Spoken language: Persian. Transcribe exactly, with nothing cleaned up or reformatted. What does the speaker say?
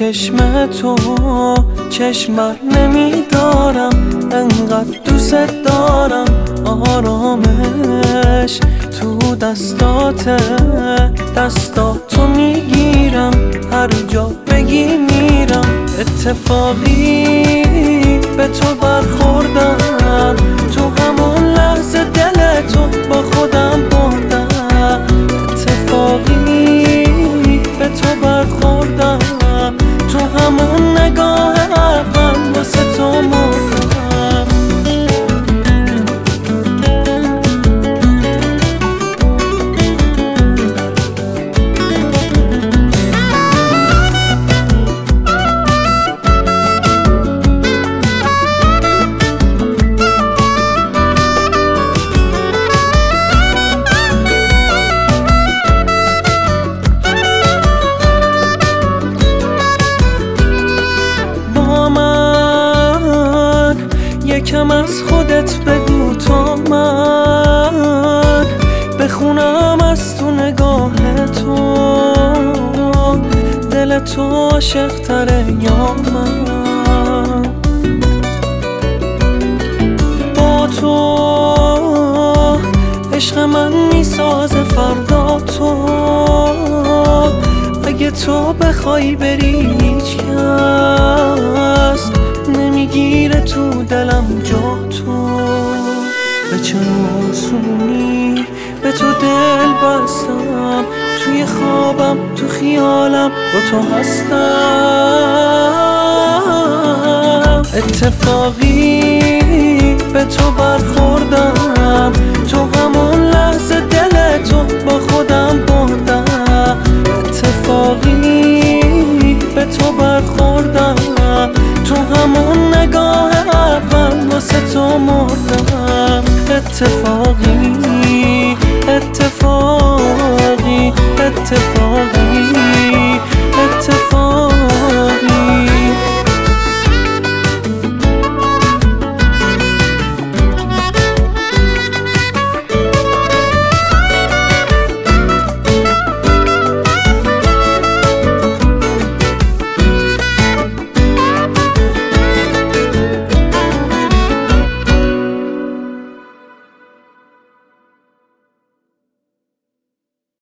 چشم تو چشم بر نمیدارم، انقدر دوست دارم. آرامش تو دستاته، دستاتو میگیرم، هر جا بگی میرم. اتفاقی به تو برخوردم، تو همون لحظه دلتو با خودم بردم. اتفاقی به تو برخوردم، تو همون نگاه اول واسه تو مردم. یکم از خودت بگو تا من بخونم از تو نگاه تو، دل تو عاشق تره یا من؟ با تو عشق من میسازه فردا تو، اگه تو بخوای بری هیچ کس نمیگیره تو دلم جا تو. به چه آسونی به تو دل بستم، توی خوابم تو خیالم با تو هستم. اتفاقی به تو برخوردم، تو